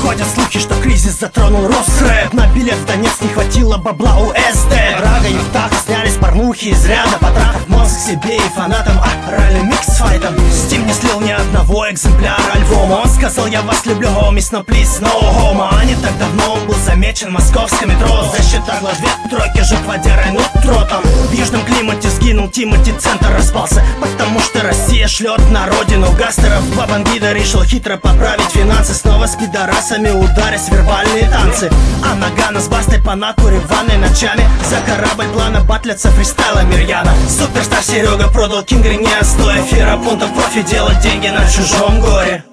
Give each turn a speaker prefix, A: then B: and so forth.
A: Ходят слухи, что кризис затронул Росрэп. На билет в Донецк не хватило бабла у СД. Рага и Птаха снялись порнухи из ряда, потратив мозг себе и фанатам, орали микс-файтом. Steam не слил ни одного экземпляра альбома. Он сказал: я вас люблю, homies, но please no homo. А не так давно он был замечен в московском метро. Защита глаз 2 тройки, жук водярой нутро. Там в южном климате сгинул Тимати, центр распался, потому что Россия шлет на родину гастеров. Бабангида решил хитро поправить финансы, снова с пидорасами ударясь в вербальные танцы. А Нагано с Бастой по натуре в ванной ночами за корабль плана батлятся фристайла Мирьяна. Суперстар Серега продал Кингри, не стоя эфира пунктов профи, делать деньги на чужом горе.